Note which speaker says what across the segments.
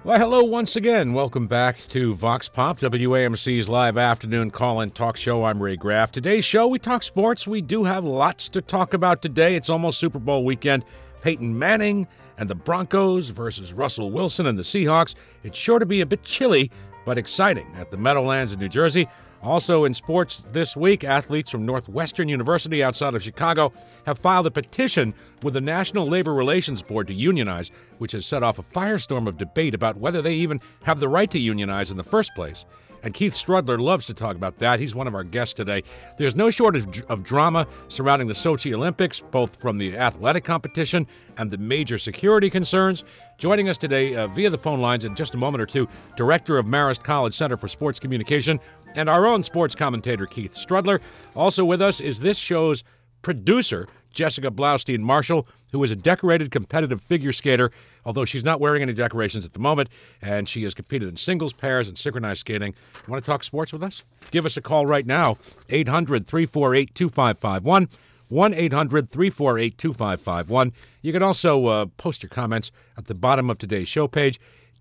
Speaker 1: Well, hello once again. Welcome back to Vox Pop, WAMC's live afternoon call-in talk show. I'm Ray Graff. Today's show, we talk sports. We do have lots to talk about today. It's almost Super Bowl weekend. Peyton Manning and the Broncos versus Russell Wilson and the Seahawks. It's sure to be a bit chilly, but exciting at the Meadowlands in New Jersey. Also in sports this week, athletes from Northwestern University outside of Chicago have filed a petition with the National Labor Relations Board to unionize, which has set off a firestorm of debate about whether they even have the right to unionize in the first place. And Keith Strudler loves to talk about that. He's one of our guests today. There's no shortage of drama surrounding the Sochi Olympics, both from the athletic competition and the major security concerns. Joining us today via the phone lines in just a moment or two, Director of Marist College Center for Sports Communication and our own sports commentator, Keith Strudler. Also with us is this show's producer, Jessica Blaustein-Marshall, who is a decorated competitive figure skater, although she's not wearing any decorations at the moment, and she has competed in singles, pairs, and synchronized skating. You want to talk sports with us? Give us a call right now, 800-348-2551, 1-800-348-2551. You can also post your comments at the bottom of today's show page,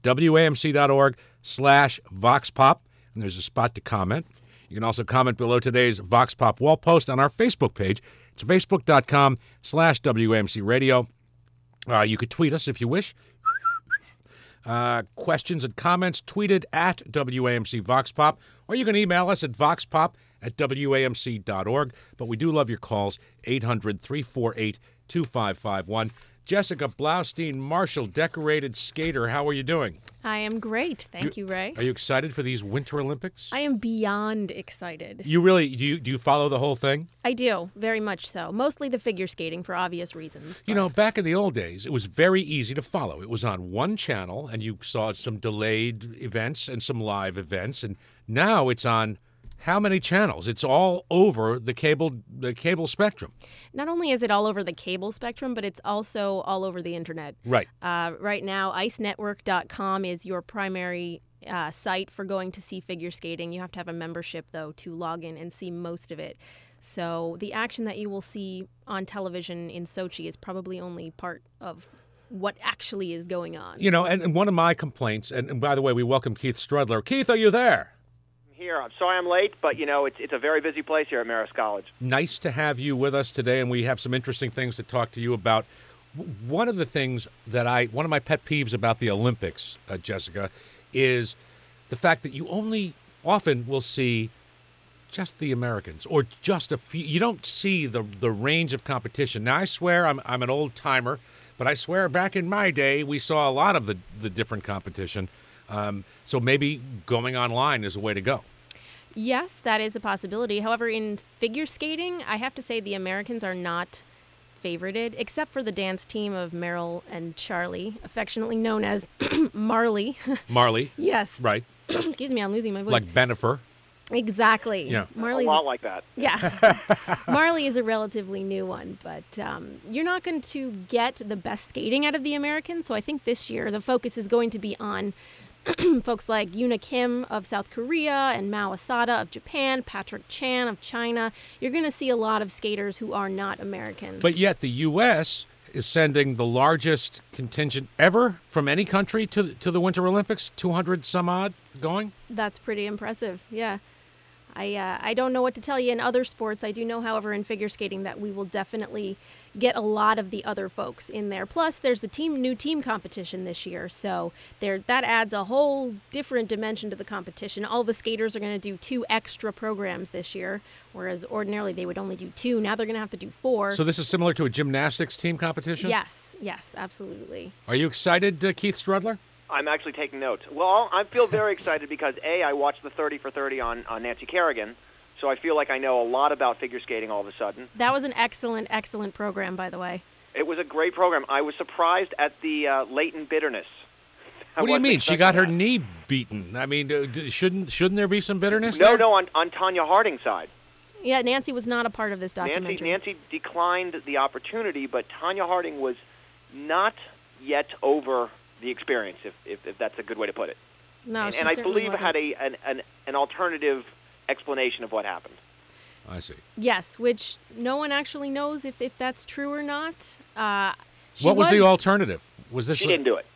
Speaker 1: wamc.org/VoxPop, and there's a spot to comment. You can also comment below today's Vox Pop wall post on our Facebook page. It's facebook.com/WAMC Radio. You could tweet us if you wish. Questions and comments tweeted at WAMC Vox Pop, or you can email us at voxpop@wamc.org. But we do love your calls, 800-348-2551. Jessica Blaustein-Marshall, decorated skater, how are you doing?
Speaker 2: I am great. Thank you, Ray.
Speaker 1: Are you excited for these Winter Olympics?
Speaker 2: I am beyond excited.
Speaker 1: You really, do you follow the whole thing?
Speaker 2: I do, very much so. Mostly the figure skating for obvious reasons.
Speaker 1: You know, back in the old days, it was very easy to follow. It was on one channel, and you saw some delayed events and some live events, and now it's on how many channels? It's all over the cable spectrum.
Speaker 2: Not only is it all over the cable spectrum, but it's also all over the internet.
Speaker 1: Right.
Speaker 2: Right now, icenetwork.com is your primary site for going to see figure skating. You have to have a membership, though, to log in and see most of it. So the action that you will see on television in Sochi is probably only part of what actually is going on.
Speaker 1: You know, and one of my complaints, and by the way, we welcome Keith Strudler. Keith, are you there?
Speaker 3: Here. I'm sorry I'm late, but, you know, it's a very busy place here at Marist College.
Speaker 1: Nice to have you with us today, and we have some interesting things to talk to you about. One of the things one of my pet peeves about the Olympics, Jessica, is the fact that you only often will see just the Americans or just a few. You don't see the range of competition. Now, I swear I'm an old timer, but I swear back in my day we saw a lot of the different competition. So maybe going online is a way to go.
Speaker 2: Yes, that is a possibility. However, in figure skating, I have to say the Americans are not favorited, except for the dance team of Meryl and Charlie, affectionately known as Marley.
Speaker 1: Marley?
Speaker 2: Yes.
Speaker 1: Right.
Speaker 2: Excuse me, I'm losing my voice.
Speaker 1: Like Bennifer.
Speaker 2: Exactly.
Speaker 1: Yeah.
Speaker 3: Marley's a lot like that.
Speaker 2: Yeah. Marley is a relatively new one, but you're not going to get the best skating out of the Americans. So I think this year the focus is going to be on folks like Yuna Kim of South Korea and Mao Asada of Japan, Patrick Chan of China. You're going to see a lot of skaters who are not American.
Speaker 1: But yet the U.S. is sending the largest contingent ever from any country to the Winter Olympics, 200 some odd going.
Speaker 2: That's pretty impressive, yeah. I don't know what to tell you in other sports. I do know, however, in figure skating that we will definitely get a lot of the other folks in there. Plus, there's the new team competition this year, so that adds a whole different dimension to the competition. All the skaters are going to do 2 extra programs this year, whereas ordinarily they would only do 2. Now they're going to have to do 4.
Speaker 1: So this is similar to a gymnastics team competition?
Speaker 2: Yes, absolutely.
Speaker 1: Are you excited, Keith Strudler?
Speaker 3: I'm actually taking notes. Well, I feel very excited because, A, I watched the 30 for 30 on Nancy Kerrigan, so I feel like I know a lot about figure skating all of a sudden.
Speaker 2: That was an excellent, excellent program, by the way.
Speaker 3: It was a great program. I was surprised at the latent bitterness.
Speaker 1: What do you mean? She got her knee beaten. I mean, shouldn't there be some bitterness there?
Speaker 3: No, on Tanya Harding's side.
Speaker 2: Yeah, Nancy was not a part of this documentary.
Speaker 3: Nancy declined the opportunity, but Tanya Harding was not yet over the experience, if that's a good way to put it.
Speaker 2: No,
Speaker 3: and I believe it had an alternative explanation of what happened.
Speaker 1: I see.
Speaker 2: Yes, which no one actually knows if that's true or not.
Speaker 1: What was the alternative? Was this?
Speaker 3: She didn't do it.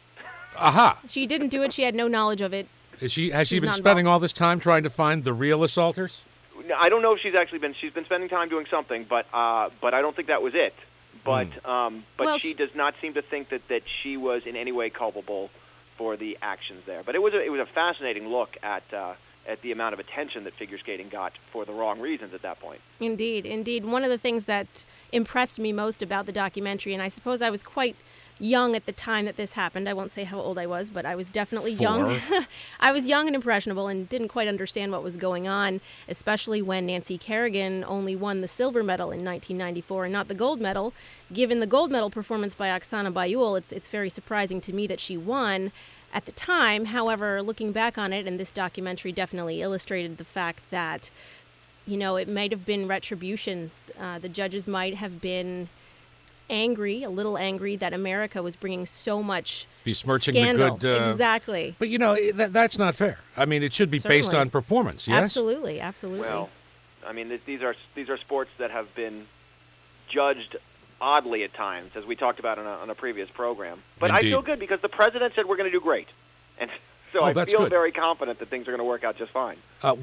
Speaker 1: Aha.
Speaker 2: She didn't do it. She had no knowledge of it.
Speaker 1: Has she
Speaker 2: She's
Speaker 1: been
Speaker 2: not
Speaker 1: spending
Speaker 2: involved.
Speaker 1: all this time trying to find the real assaulters?
Speaker 3: I don't know if she's been spending time doing something, but I don't think that was it. But
Speaker 2: Well,
Speaker 3: she does not seem to think that she was in any way culpable for the actions there. But it was a fascinating look at the amount of attention that figure skating got for the wrong reasons at that point.
Speaker 2: Indeed, indeed. One of the things that impressed me most about the documentary, and I suppose I was quite young at the time that this happened. I won't say how old I was, but I was definitely young. I was young and impressionable and didn't quite understand what was going on, especially when Nancy Kerrigan only won the silver medal in 1994 and not the gold medal. Given the gold medal performance by Oksana Bayul, it's very surprising to me that she won at the time. However, looking back on it, and this documentary definitely illustrated the fact that, it might have been retribution. The judges might have been angry, a little angry, that America was bringing so much
Speaker 1: Besmirching
Speaker 2: scandal.
Speaker 1: the good.
Speaker 2: Exactly.
Speaker 1: But, that's not fair. I mean, it should be based
Speaker 2: Certainly.
Speaker 1: on performance, yes?
Speaker 2: Absolutely, absolutely.
Speaker 3: Well, I mean, these are sports that have been judged oddly at times, as we talked about on a previous program. But
Speaker 1: Indeed.
Speaker 3: I feel good because the president said we're going to do great, and so I
Speaker 1: that's
Speaker 3: feel
Speaker 1: good.
Speaker 3: very confident that things are going to work out just fine.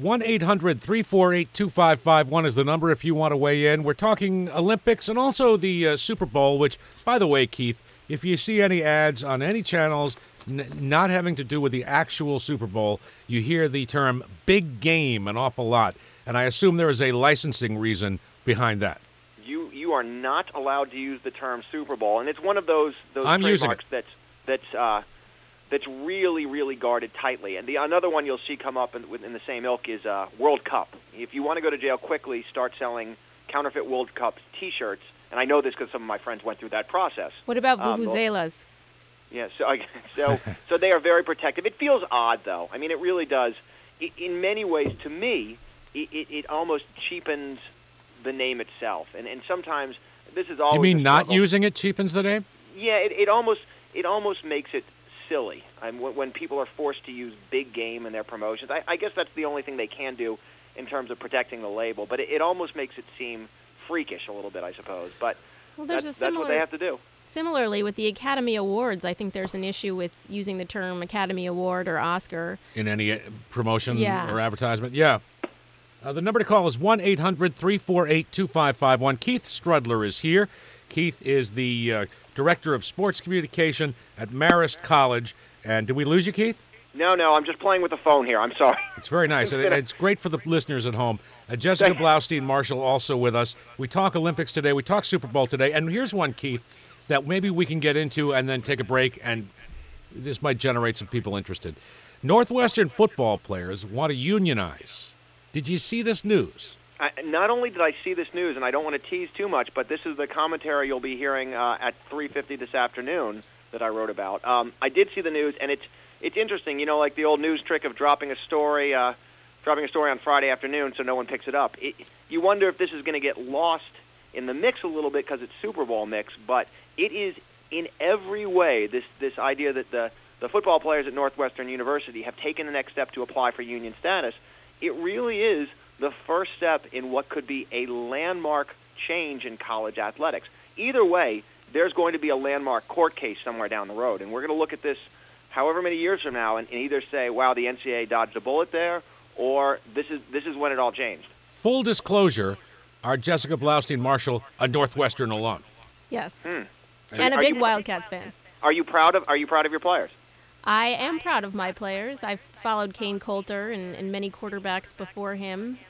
Speaker 1: 1-800-348-2551 is the number if you want to weigh in. We're talking Olympics and also the Super Bowl, which, by the way, Keith, if you see any ads on any channels not having to do with the actual Super Bowl, you hear the term big game an awful lot. And I assume there is a licensing reason behind that.
Speaker 3: You are not allowed to use the term Super Bowl, and it's one of those
Speaker 1: I'm using
Speaker 3: trademarks that's really, really guarded tightly. And another one you'll see come up in the same ilk is World Cup. If you want to go to jail quickly, start selling counterfeit World Cup T-shirts. And I know this because some of my friends went through that process.
Speaker 2: What about vuvuzelas?
Speaker 3: Yeah, so they are very protective. It feels odd, though. I mean, it really does. In many ways, to me, it almost cheapens the name itself. And sometimes this is always
Speaker 1: You mean
Speaker 3: a
Speaker 1: not
Speaker 3: struggle.
Speaker 1: using it cheapens the name?
Speaker 3: Yeah, it almost makes it silly. When people are forced to use big game in their promotions, I guess that's the only thing they can do in terms of protecting the label. But it almost makes it seem freakish a little bit, I suppose. But
Speaker 2: Well, there's
Speaker 3: that's
Speaker 2: a
Speaker 3: what they have to do.
Speaker 2: Similarly, with the Academy Awards, I think there's an issue with using the term Academy Award or Oscar.
Speaker 1: In any promotion
Speaker 2: Yeah.
Speaker 1: or advertisement? Yeah. The number to call is 1-800-348-2551. Keith Strudler is here. Keith is the Director of Sports Communication at Marist College. And did we lose you, Keith?
Speaker 3: No, I'm just playing with the phone here. I'm sorry.
Speaker 1: It's very nice. And it's great for the listeners at home. Jessica Blaustein-Marshall also with us. We talk Olympics today. We talk Super Bowl today. And here's one, Keith, that maybe we can get into and then take a break, and this might generate some people interested. Northwestern football players want to unionize. Did you see this news?
Speaker 3: Not only did I see this news, and I don't want to tease too much, but this is the commentary you'll be hearing at 3:50 this afternoon that I wrote about. I did see the news, and it's interesting. Like the old news trick of dropping a story on Friday afternoon so no one picks it up. You wonder if this is going to get lost in the mix a little bit because it's Super Bowl mix, but it is in every way this idea that the football players at Northwestern University have taken the next step to apply for union status. It really is the first step in what could be a landmark change in college athletics. Either way, there's going to be a landmark court case somewhere down the road, and we're going to look at this however many years from now and either say, wow, the NCAA dodged a bullet there, or this is when it all changed.
Speaker 1: Full disclosure, our Jessica Blaustein-Marshall, a Northwestern alum.
Speaker 2: Yes.
Speaker 3: And
Speaker 2: And a
Speaker 3: are
Speaker 2: big
Speaker 3: you-
Speaker 2: Wildcats fan.
Speaker 3: Are you proud of your players?
Speaker 2: I am proud of my players. I've followed Kane Coulter and many quarterbacks before him.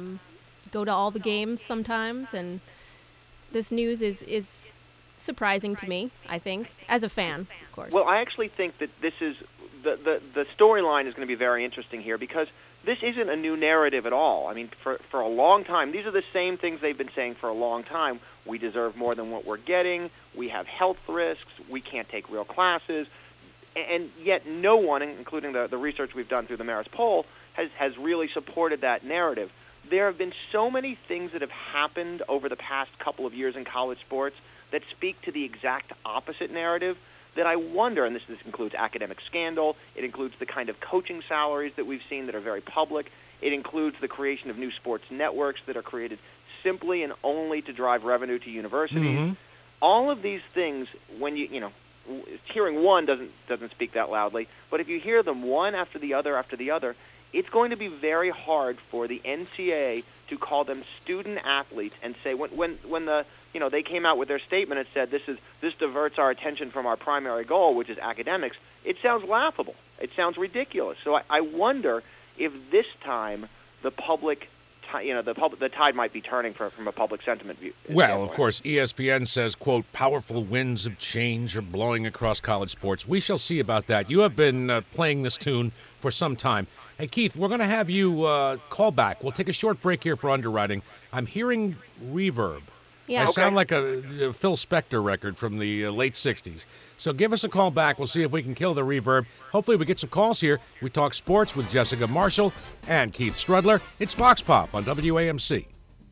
Speaker 2: Go to all the games sometimes, and this news is surprising to me, I think, as a fan, of course.
Speaker 3: Well, I actually think that this is the storyline is going to be very interesting here because this isn't a new narrative at all. I mean, for a long time, these are the same things they've been saying for a long time. We deserve more than what we're getting. We have health risks. We can't take real classes. And yet no one, including the research we've done through the Marist poll, has really supported that narrative. There have been so many things that have happened over the past couple of years in college sports that speak to the exact opposite narrative that I wonder, and this includes academic scandal, it includes the kind of coaching salaries that we've seen that are very public, it includes the creation of new sports networks that are created simply and only to drive revenue to universities.
Speaker 1: Mm-hmm.
Speaker 3: All of these things, when hearing one doesn't speak that loudly, but if you hear them one after the other, it's going to be very hard for the NCAA to call them student athletes and say when the they came out with their statement and said this diverts our attention from our primary goal, which is academics. It sounds laughable. It sounds ridiculous. So I wonder if this time the public, the tide might be turning from a public sentiment view.
Speaker 1: Well, of course, ESPN says, quote, powerful winds of change are blowing across college sports. We shall see about that. You have been playing this tune for some time. Hey, Keith, we're going to have you call back. We'll take a short break here for underwriting. I'm hearing reverb.
Speaker 2: Yeah.
Speaker 1: I sound like a Phil Spector record from the late 60s. So give us a call back. We'll see if we can kill the reverb. Hopefully we get some calls here. We talk sports with Jessica Marshall and Keith Strudler. It's Vox Pop on WAMC.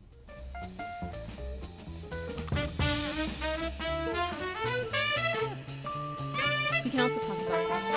Speaker 2: We can also talk about it.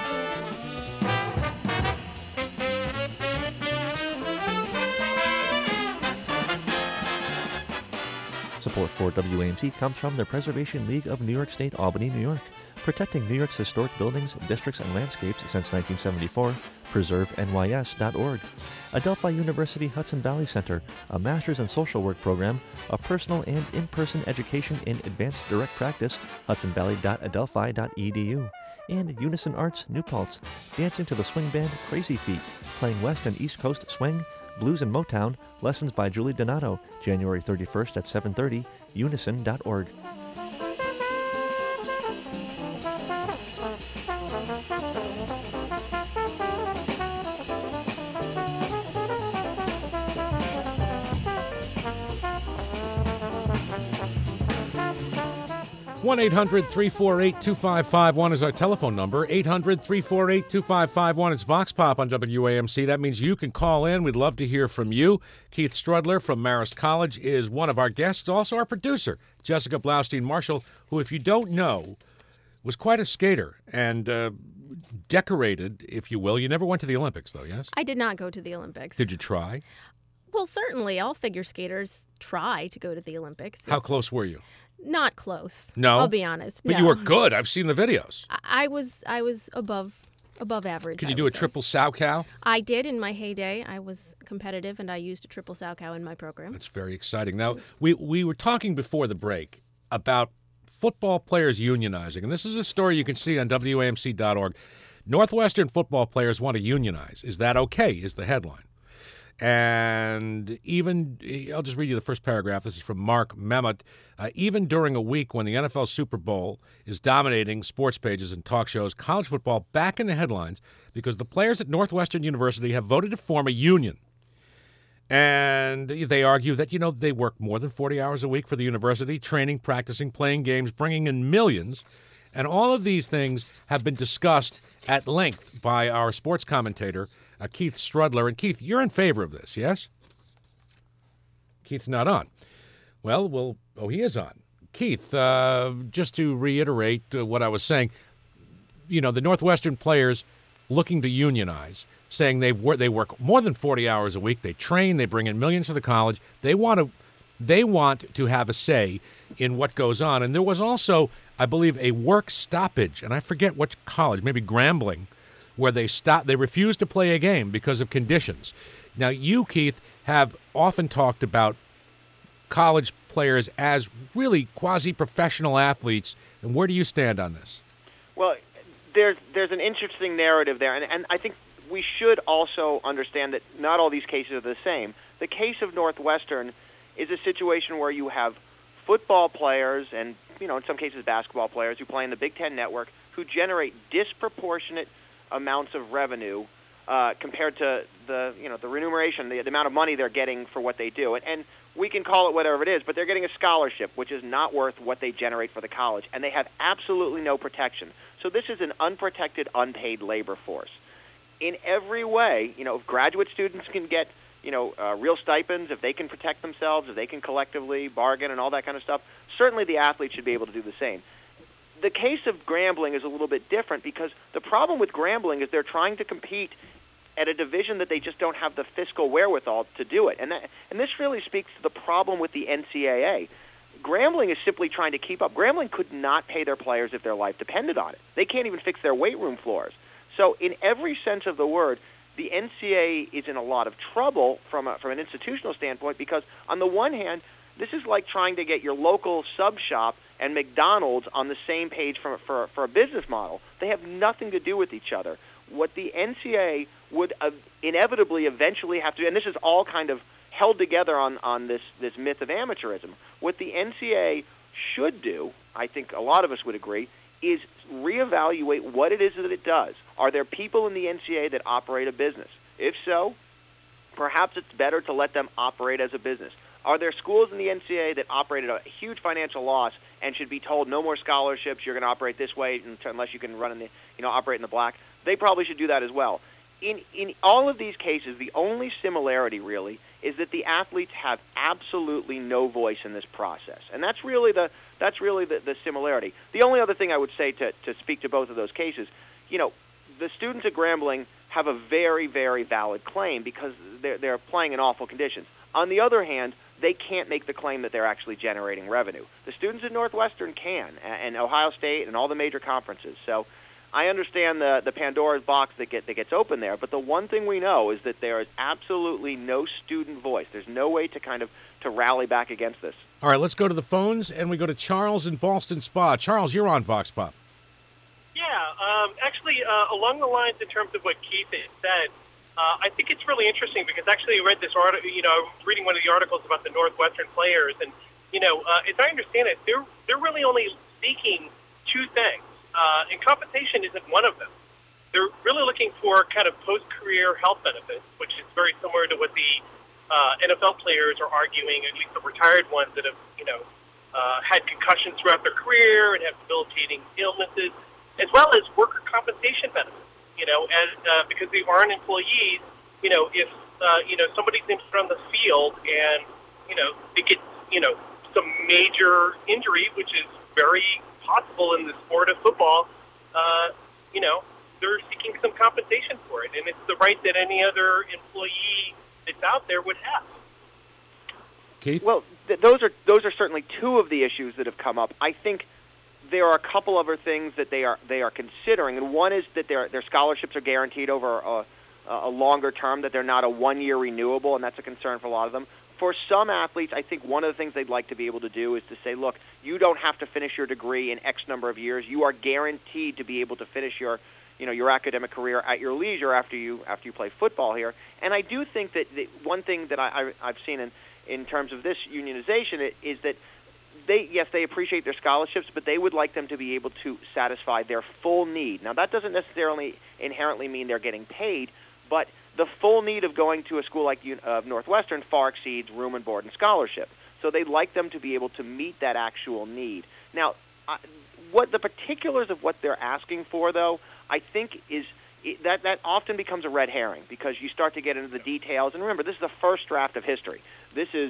Speaker 4: Support for WAMC comes from the Preservation League of New York State, Albany, New York. Protecting New York's historic buildings, districts, and landscapes since 1974. PreserveNYS.org. Adelphi University Hudson Valley Center, a master's in social work program, a personal and in-person education in advanced direct practice, hudsonvalley.adelphi.edu. And Unison Arts New Paltz, dancing to the swing band Crazy Feet, playing West and East Coast swing, blues and Motown, lessons by Julie Donato, January 31st at 7:30, unison.org.
Speaker 1: One 1-800-348-2551 is our telephone number. 800-348-2551. It's Vox Pop on WAMC. That means you can call in. We'd love to hear from you. Keith Strudler from Marist College is one of our guests. Also our producer, Jessica Blaustein Marshall, who, if you don't know, was quite a skater and decorated, if you will. You never went to the Olympics, though, yes?
Speaker 2: I did not go to the Olympics.
Speaker 1: Did you try?
Speaker 2: Well, certainly all figure skaters try to go to the Olympics.
Speaker 1: How close were you?
Speaker 2: Not close.
Speaker 1: No?
Speaker 2: I'll be honest.
Speaker 1: But
Speaker 2: no.
Speaker 1: you were good. I've seen the videos.
Speaker 2: I was above average.
Speaker 1: Can you do a triple Salchow?
Speaker 2: I did in my heyday. I was competitive, and I used a triple Salchow in my program.
Speaker 1: That's very exciting. Now, we were talking before the break about football players unionizing, and this is a story you can see on WAMC.org. Northwestern football players want to unionize. Is that okay, is the headline. And even, I'll just read you the first paragraph. This is from Mark Memmott. Even during a week when the NFL Super Bowl is dominating sports pages and talk shows, college football back in the headlines because the players at Northwestern University have voted to form a union. And they argue that, they work more than 40 hours a week for the university, training, practicing, playing games, bringing in millions. And all of these things have been discussed at length by our sports commentator, Keith Strudler. And Keith, you're in favor of this, yes? Keith's not on. Well, he is on. Keith, just to reiterate what I was saying, the Northwestern players looking to unionize, saying they work more than 40 hours a week, they train, they bring in millions to the college, they want to have a say in what goes on. And there was also, I believe, a work stoppage, and I forget which college, maybe Grambling, where they refused to play a game because of conditions. Now, you, Keith, have often talked about college players as really quasi-professional athletes, and where do you stand on this?
Speaker 3: Well, there's an interesting narrative there, and I think we should also understand that not all these cases are the same. The case of Northwestern is a situation where you have football players and, in some cases basketball players who play in the Big Ten Network who generate disproportionate amounts of revenue compared to the remuneration, the amount of money they're getting for what they do. And we can call it whatever it is, but they're getting a scholarship, which is not worth what they generate for the college, and they have absolutely no protection. So this is an unprotected, unpaid labor force. In every way, if graduate students can get, real stipends, if they can protect themselves, if they can collectively bargain and all that kind of stuff, certainly the athletes should be able to do the same. The case of Grambling is a little bit different because the problem with Grambling is they're trying to compete at a division that they just don't have the fiscal wherewithal to do it. And this really speaks to the problem with the NCAA. Grambling is simply trying to keep up. Grambling could not pay their players if their life depended on it. They can't even fix their weight room floors. So in every sense of the word, the NCAA is in a lot of trouble from an institutional standpoint because, on the one hand, this is like trying to get your local sub shop and McDonald's on the same page for a business model. They have nothing to do with each other. What the NCAA would inevitably eventually have to do, and this is all kind of held together on this myth of amateurism, what the NCAA should do, I think a lot of us would agree, is reevaluate what it is that it does. Are there people in the NCAA that operate a business? If so, perhaps it's better to let them operate as a business. Are there schools in the NCAA that operate at a huge financial loss and should be told no more scholarships, you're going to operate this way unless you can operate in the black? They probably should do that as well. In all of these cases, the only similarity really is that the athletes have absolutely no voice in this process, and that's really the similarity. The only other thing I would say to speak to both of those cases, the students at Grambling have a very, very valid claim because they're playing in awful conditions. On the other hand, they can't make the claim that they're actually generating revenue. The students at Northwestern can, and Ohio State and all the major conferences. So I understand the Pandora's box that gets open there, but the one thing we know is that there is absolutely no student voice. There's no way to rally back against this.
Speaker 1: All right, let's go to the phones, and we go to Charles in Ballston Spa. Charles, you're on Vox Pop.
Speaker 5: Yeah, actually, along the lines in terms of what Keith had said, I think it's really interesting because actually I read this article, I was reading one of the articles about the Northwestern players, and, as I understand it, they're really only seeking two things. And compensation isn't one of them. They're really looking for kind of post-career health benefits, which is very similar to what the NFL players are arguing, at least the retired ones that have, had concussions throughout their career and have debilitating illnesses, as well as worker compensation benefits, because they aren't employees, if, somebody's injured on the field and, they get, some major injury, which is very possible in the sport of football, they're seeking some compensation for it, and it's the right that any other employee that's out there would have.
Speaker 1: Keith?
Speaker 3: Well, those are certainly two of the issues that have come up. I think there are a couple other things that they are considering, and one is that their scholarships are guaranteed over a longer term, that they're not a one-year renewable, and that's a concern for a lot of them. For some athletes, I think one of the things they'd like to be able to do is to say, look, you don't have to finish your degree in X number of years. You are guaranteed to be able to finish your academic career at your leisure after you play football here. And I do think that one thing that I've seen in terms of this unionization is that they appreciate their scholarships, but they would like them to be able to satisfy their full need. Now, that doesn't necessarily inherently mean they're getting paid, but the full need of going to a school like Northwestern far exceeds room and board and scholarship. So they'd like them to be able to meet that actual need. Now, what the particulars of what they're asking for, though, I think that often becomes a red herring because you start to get into the details. And remember, this is the first draft of history. This is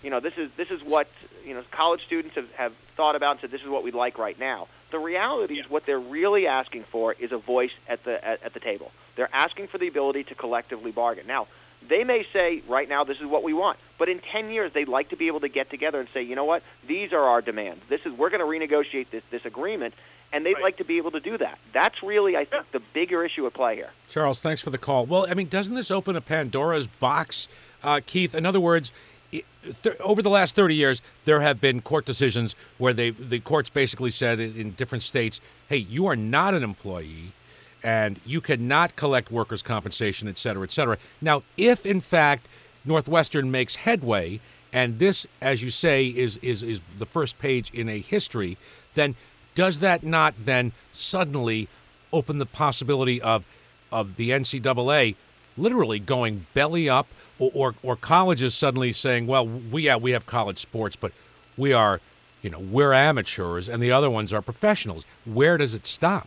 Speaker 3: what college students have thought about and said this is what we'd like right now. The reality is what they're really asking for is a voice at the table. They're asking for the ability to collectively bargain. Now, they may say right now this is what we want, but in 10 years they'd like to be able to get together and say, you know what, these are our demands. We're going to renegotiate this agreement, and they'd like to be able to do that. That's really, I think, the bigger issue at play here.
Speaker 1: Charles, thanks for the call. Well, I mean, doesn't this open a Pandora's box, Keith? In other words, over the last 30 years, there have been court decisions where the courts basically said in different states, hey, you are not an employee, and you cannot collect workers' compensation, et cetera, et cetera. Now, if, in fact, Northwestern makes headway, and this, as you say, is the first page in a history, then does that not then suddenly open the possibility of the NCAA literally going belly up, or colleges suddenly saying, well, we have college sports, but we're amateurs, and the other ones are professionals. Where does it stop?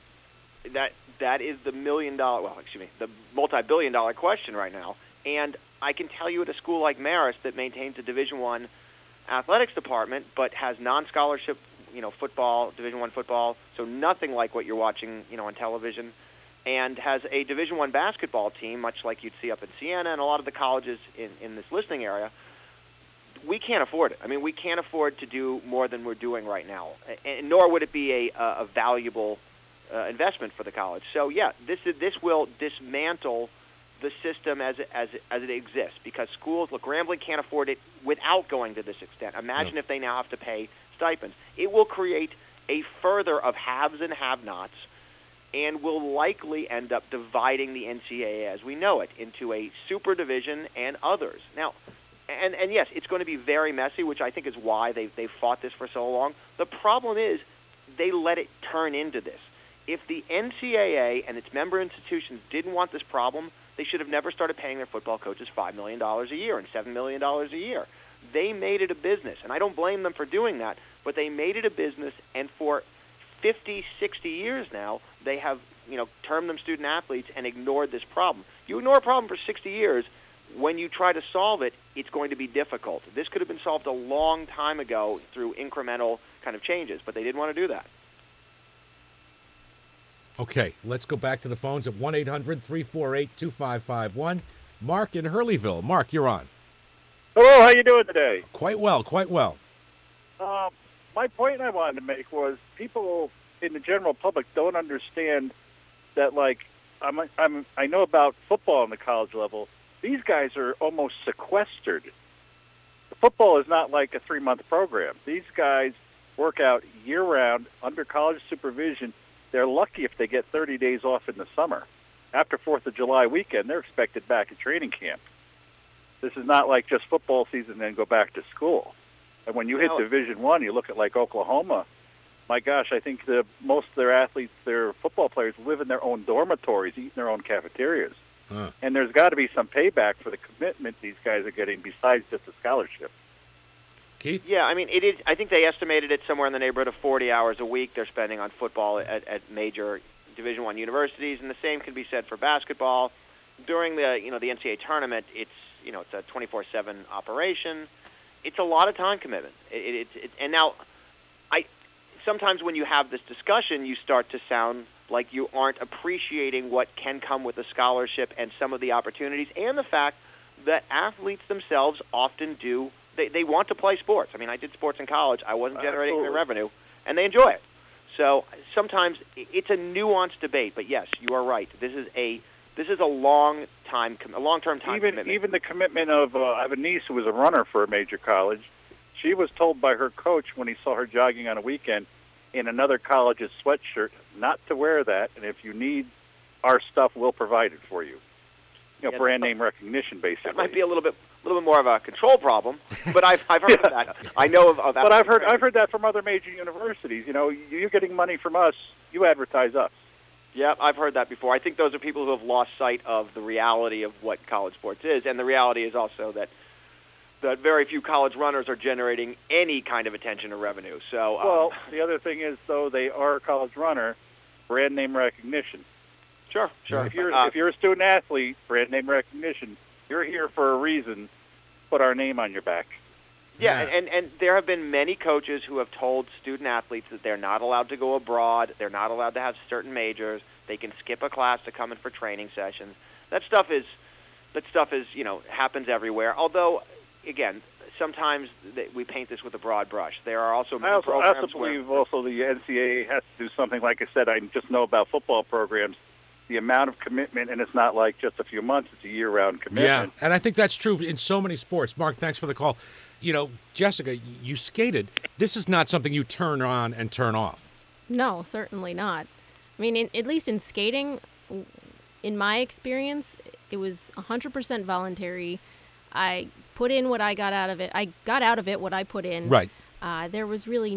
Speaker 3: That is the the multi-billion-dollar question right now. And I can tell you at a school like Marist that maintains a Division I athletics department but has non-scholarship, football, Division I football, so nothing like what you're watching, on television, and has a Division I basketball team, much like you'd see up in Siena and a lot of the colleges in this listening area. we can't afford it. I mean, we can't afford to do more than we're doing right now, and nor would it be a valuable investment for the college. So, yeah, this will dismantle the system as it exists, because schools, look, Grambling can't afford it without going to this extent. Imagine if they now have to pay stipends. It will create a further of haves and have-nots, and will likely end up dividing the NCAA as we know it into a super division and others. Now, and yes, it's going to be very messy, which I think is why they've fought this for so long. The problem is they let it turn into this. If the NCAA and its member institutions didn't want this problem, they should have never started paying their football coaches $5 million a year and $7 million a year. They made it a business, and I don't blame them for doing that, but they made it a business, and for 50, 60 years now, they have, termed them student athletes and ignored this problem. You ignore a problem for 60 years, when you try to solve it, it's going to be difficult. This could have been solved a long time ago through incremental kind of changes, but they didn't want to do that.
Speaker 1: Okay, let's go back to the phones at 1-800-348-2551. Mark in Hurleyville. Mark, you're on.
Speaker 6: Hello, how you doing today?
Speaker 1: Quite well, quite well.
Speaker 6: My point I wanted to make was people in the general public don't understand that, like, I know about football on the college level. These guys are almost sequestered. The football is not like a 3-month program. These guys work out year-round under college supervision. They're lucky if they get 30 days off in the summer. After 4th of July weekend, they're expected back at training camp. This is not like just football season and then go back to school. And when you hit Division I, you look at like Oklahoma, my gosh, I think most of their athletes, their football players, live in their own dormitories, eat in their own cafeterias. And there's got to be some payback for the commitment these guys are getting besides just a scholarship.
Speaker 1: Keith?
Speaker 3: Yeah, I mean, it is. I think they estimated it somewhere in the neighborhood of 40 hours a week they're spending on football at major Division I universities, and the same can be said for basketball. During the the NCAA tournament, it's a 24/7 operation. It's a lot of time commitment. And now, sometimes when you have this discussion, you start to sound like you aren't appreciating what can come with a scholarship and some of the opportunities, and the fact that athletes themselves often do. They want to play sports. I mean, I did sports in college. I wasn't generating any revenue, and they enjoy it. So sometimes it's a nuanced debate. But yes, you are right. This is a long-term time commitment.
Speaker 6: Even the commitment of I have a niece who was a runner for a major college. She was told by her coach when he saw her jogging on a weekend in another college's sweatshirt not to wear that, and if you need our stuff, we'll provide it for you. Brand name recognition, basically.
Speaker 3: That might be a little bit more of a control problem, but I've heard of that. I know of that.
Speaker 6: But I've heard that from other major universities. You're getting money from us, you advertise us.
Speaker 3: Yeah, I've heard that before. I think those are people who have lost sight of the reality of what college sports is, and the reality is also that very few college runners are generating any kind of attention or revenue. So,
Speaker 6: the other thing is, though, they are a college runner, brand name recognition.
Speaker 3: Sure.
Speaker 6: If you're a student athlete, brand name recognition, you're here for a reason. Put our name on your back.
Speaker 3: Yeah, and there have been many coaches who have told student athletes that they're not allowed to go abroad, they're not allowed to have certain majors, they can skip a class to come in for training sessions. That stuff is happens everywhere. Although, again, sometimes we paint this with a broad brush. There are also
Speaker 6: I also believe also the NCAA has to do something. Like I said, I just know about football programs. The amount of commitment, and it's not like just a few months, it's a year-round commitment.
Speaker 1: Yeah, and I think that's true in so many sports. Mark, thanks for the call. Jessica, you skated. This is not something you turn on and turn off.
Speaker 2: No, certainly not. I mean, at least in skating, in my experience, it was 100% voluntary. I put in what I got out of it. I got out of it what I put in.
Speaker 1: Right.
Speaker 2: There was really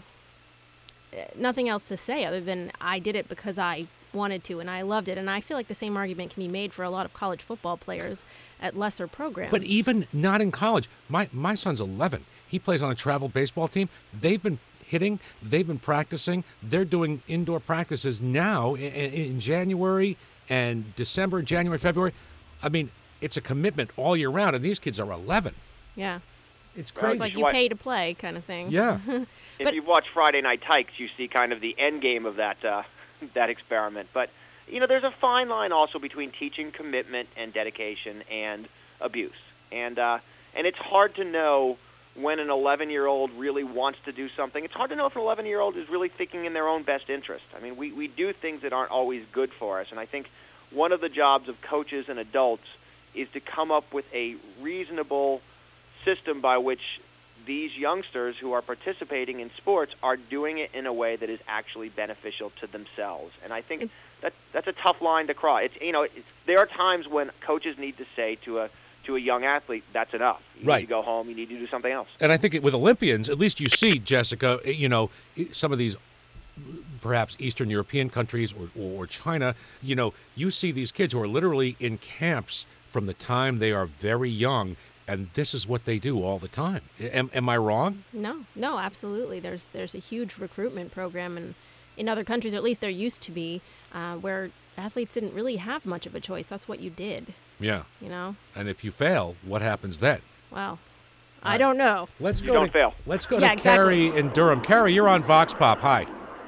Speaker 2: nothing else to say other than I did it because I wanted to, and I loved it. And I feel like the same argument can be made for a lot of college football players at lesser programs.
Speaker 1: But even not in college. My son's 11. He plays on a travel baseball team. They've been hitting. They've been practicing. They're doing indoor practices now in January and December, January, February. I mean, it's a commitment all year round, and these kids are 11.
Speaker 2: Yeah.
Speaker 1: It's crazy.
Speaker 2: It's like you pay to play kind of thing.
Speaker 1: Yeah.
Speaker 3: If you've watched Friday Night Tykes, you see kind of the end game of that experiment. But, there's a fine line also between teaching commitment and dedication and abuse. And it's hard to know when an 11-year-old really wants to do something. It's hard to know if an 11-year-old is really thinking in their own best interest. I mean, we do things that aren't always good for us, and I think one of the jobs of coaches and adults is to come up with a reasonable system by which these youngsters who are participating in sports are doing it in a way that is actually beneficial to themselves. And I think that's a tough line to cross. There are times when coaches need to say to a young athlete, that's enough. You need to go home. You need to do something else.
Speaker 1: And I think with Olympians, at least you see, Jessica, some of these perhaps Eastern European countries or China, you see these kids who are literally in camps from the time they are very young, and this is what they do all the time. Am I wrong?
Speaker 2: No, absolutely. There's a huge recruitment program, and in other countries, or at least there used to be, where athletes didn't really have much of a choice. That's what you did.
Speaker 1: Yeah.
Speaker 2: And
Speaker 1: if you fail, what happens then?
Speaker 2: Well, I don't know.
Speaker 1: Let's go.
Speaker 3: Don't fail.
Speaker 1: Let's go to Carrie in Durham. Carrie, you're on Vox Pop. Hi.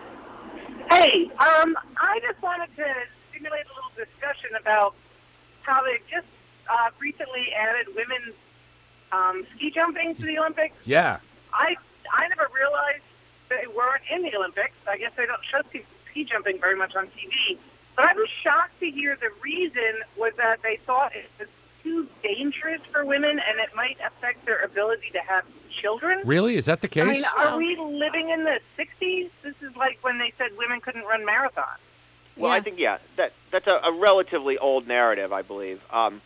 Speaker 7: Hey, I just wanted to stimulate a little discussion about how they just recently added women's ski jumping to the Olympics.
Speaker 1: Yeah.
Speaker 7: I never realized they weren't in the Olympics. I guess they don't show ski jumping very much on TV. But I was shocked to hear the reason was that they thought it was too dangerous for women and it might affect their ability to have children.
Speaker 1: Really? Is that the case?
Speaker 7: I mean, are we living in the 60s? This is like when they said women couldn't run marathons.
Speaker 3: Well, I think, that's a relatively old narrative, I believe.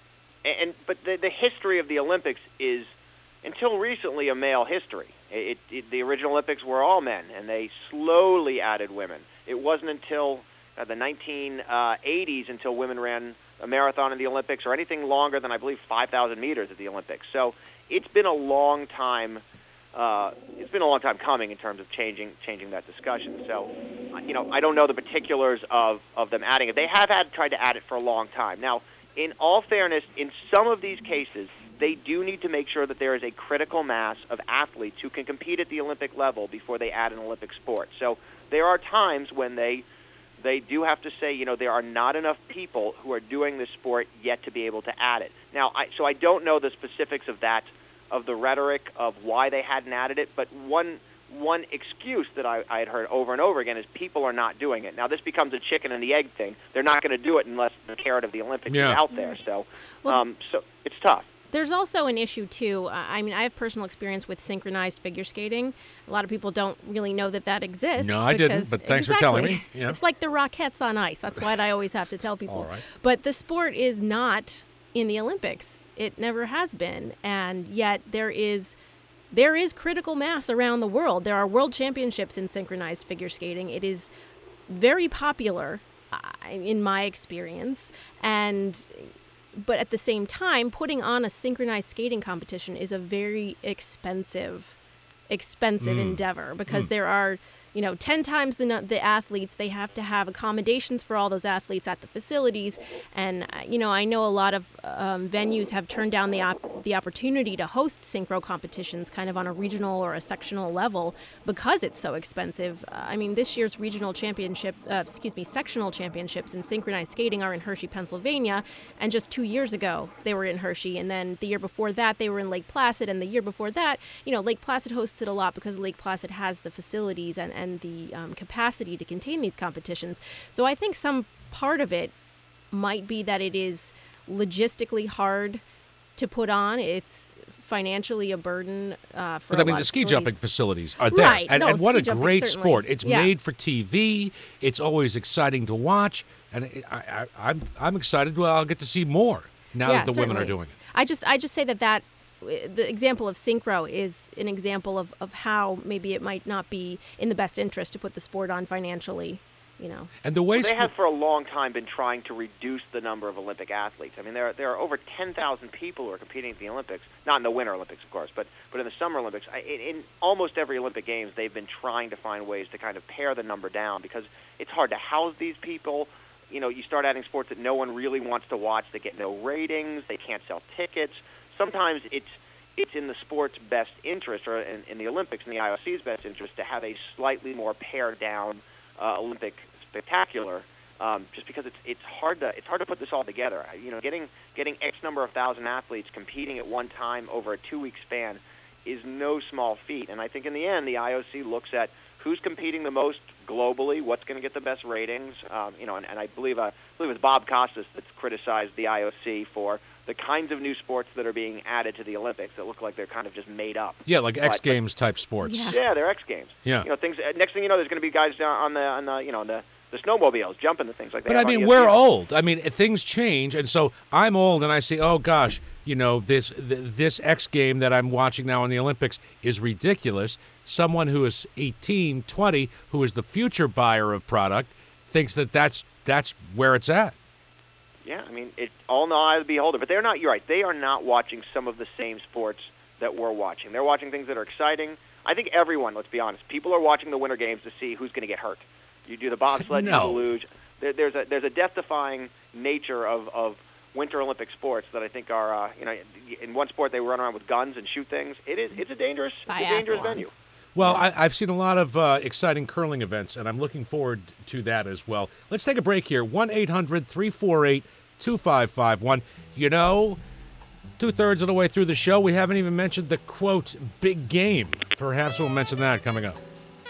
Speaker 3: But the history of the Olympics is, until recently, a male history. The original Olympics were all men, and they slowly added women. It wasn't until the 1980s until women ran a marathon in the Olympics, or anything longer than, I believe, 5,000 meters at the Olympics. So it's been a long time. It's been a long time coming in terms of changing that discussion. So, I don't know the particulars of them adding it. They have tried to add it for a long time. Now, in all fairness, in some of these cases, they do need to make sure that there is a critical mass of athletes who can compete at the Olympic level before they add an Olympic sport. So there are times when they do have to say, there are not enough people who are doing this sport yet to be able to add it. Now, I don't know the specifics of that, of the rhetoric of why they hadn't added it, but one excuse that I had heard over and over again is people are not doing it. Now, this becomes a chicken and the egg thing. They're not going to do it unless the carrot of the Olympics is out there. So, so it's tough.
Speaker 2: There's also an issue, too. I have personal experience with synchronized figure skating. A lot of people don't really know that exists.
Speaker 1: No, I didn't, but thanks for telling me. Yeah.
Speaker 2: It's like the Rockettes on ice. That's what I always have to tell people.
Speaker 1: All right.
Speaker 2: But the sport is not in the Olympics. It never has been. And yet there is critical mass around the world. There are world championships in synchronized figure skating. It is very popular, in my experience. But at the same time, putting on a synchronized skating competition is a very expensive endeavor, because there are 10 times the athletes. They have to have accommodations for all those athletes at the facilities. And, I know a lot of venues have turned down the opportunity to host synchro competitions kind of on a regional or a sectional level because it's so expensive. This year's sectional championships in synchronized skating are in Hershey, Pennsylvania. And just 2 years ago, they were in Hershey. And then the year before that, they were in Lake Placid. And the year before that, Lake Placid hosts it a lot because Lake Placid has the facilities and the capacity to contain these competitions. So I think some part of it might be that it is logistically hard to put on. It's financially a burden for
Speaker 1: the ski jumping facilities are there.
Speaker 2: Right.
Speaker 1: And what a great
Speaker 2: certainly.
Speaker 1: sport. It's made for TV. It's always exciting to watch. And I'm excited. Well, I'll get to see more now that the women are doing it.
Speaker 2: I just say that the example of synchro is an example of how maybe it might not be in the best interest to put the sport on financially,
Speaker 1: And the way
Speaker 3: they have for a long time been trying to reduce the number of Olympic athletes. There are over 10,000 people who are competing at the Olympics, not in the Winter Olympics, of course, but in the Summer Olympics. In almost every Olympic Games, they've been trying to find ways to kind of pare the number down because it's hard to house these people. You start adding sports that no one really wants to watch. They get no ratings. They can't sell tickets. Sometimes it's in the sport's best interest, or in the Olympics, in the IOC's best interest, to have a slightly more pared down Olympic spectacular, just because it's hard to put this all together. Getting X number of thousand athletes competing at one time over a 2-week span is no small feat. And I think in the end, the IOC looks at who's competing the most globally, what's going to get the best ratings. And I believe it was Bob Costas that's criticized the IOC for the kinds of new sports that are being added to the Olympics that look like they're kind of just made up.
Speaker 1: Yeah, like X Games type sports.
Speaker 3: Yeah, they're X Games.
Speaker 1: Yeah.
Speaker 3: Things. Next thing you know, there's going to be guys on the snowmobiles jumping the things like that.
Speaker 1: But I mean, we're old. I mean, things change, and so I'm old, and I say, oh gosh, this X game that I'm watching now in the Olympics is ridiculous. Someone who is 18, 20, who is the future buyer of product, thinks that that's where it's at.
Speaker 3: Yeah, I mean, it's all in the eye of the beholder. But they're not. You're right. They are not watching some of the same sports that we're watching. They're watching things that are exciting. I think everyone, let's be honest, people are watching the Winter Games to see who's going to get hurt. You do the bobsled, you do the luge. There's a death-defying nature of Winter Olympic sports that I think are, in one sport they run around with guns and shoot things. It's a dangerous venue.
Speaker 1: Well, I've seen a lot of exciting curling events, and I'm looking forward to that as well. Let's take a break here. 1-800-348-2551. 2/3 of the way through the show, we haven't even mentioned the, quote, big game. Perhaps we'll mention that coming up.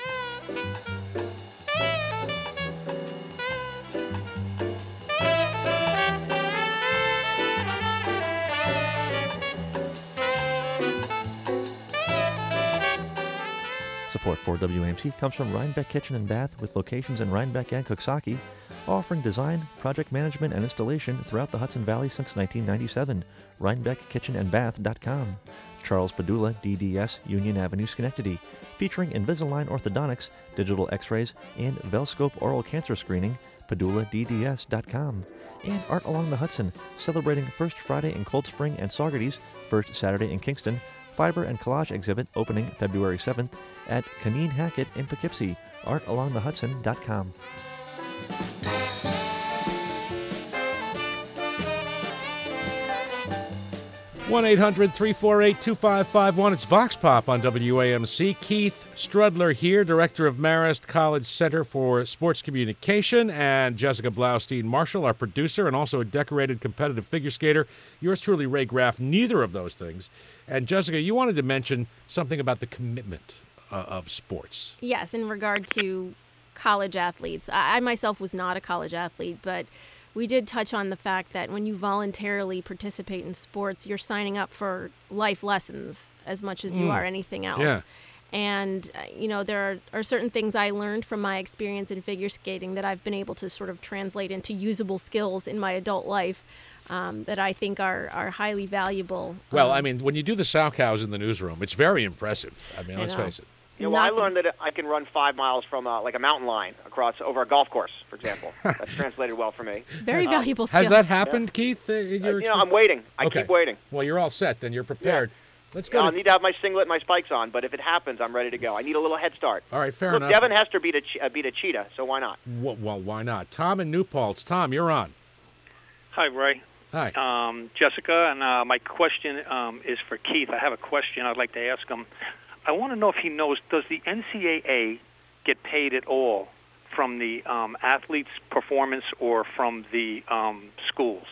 Speaker 4: Support for WAMC comes from Rhinebeck Kitchen and Bath, with locations in Rhinebeck and Coxsackie, offering design, project management, and installation throughout the Hudson Valley since 1997. RhinebeckKitchenandBath.com. Charles Padula, DDS, Union Avenue, Schenectady, featuring Invisalign orthodontics, digital x-rays, and Velscope oral cancer screening. PadulaDDS.com. And Art Along the Hudson, celebrating First Friday in Cold Spring and Saugerties, First Saturday in Kingston, Fiber and Collage exhibit opening February 7th at Kameen Hackett in Poughkeepsie. ArtAlongTheHudson.com.
Speaker 1: 1-800-348-2551. It's Vox Pop on WAMC. Keith Strudler here, director of Marist College Center for Sports Communication, and Jessica Blaustein-Marshall, our producer, and also a decorated competitive figure skater. Yours truly, Ray Graff, neither of those things. And Jessica, you wanted to mention something about the commitment of sports.
Speaker 2: Yes, in regard to college athletes. I myself was not a college athlete, but we did touch on the fact that when you voluntarily participate in sports, you're signing up for life lessons as much as you are anything else.
Speaker 1: Yeah.
Speaker 2: And, there are certain things I learned from my experience in figure skating that I've been able to sort of translate into usable skills in my adult life that I think are highly valuable.
Speaker 1: Well, I mean, when you do the sow cows in the newsroom, it's very impressive. I mean, let's face it.
Speaker 3: I learned that I can run 5 miles from like a mountain line across over a golf course, for example. That's translated well for me.
Speaker 2: Very valuable skills.
Speaker 1: Has that happened, Keith? In your
Speaker 3: I'm waiting. I keep waiting.
Speaker 1: Well, you're all set. Then you're prepared.
Speaker 3: Yeah.
Speaker 1: Let's go.
Speaker 3: I'll need to have my singlet and my spikes on, but if it happens, I'm ready to go. I need a little head start.
Speaker 1: All right, fair
Speaker 3: Look,
Speaker 1: enough.
Speaker 3: Devin Hester beat a cheetah, so why not?
Speaker 1: Well, why not? Tom in New Paltz. Tom, you're on.
Speaker 8: Hi, Ray.
Speaker 1: Hi.
Speaker 8: Jessica, and my question is for Keith. I have a question I'd like to ask him. I want to know if he knows, does the NCAA get paid at all from the athlete's performance or from the schools?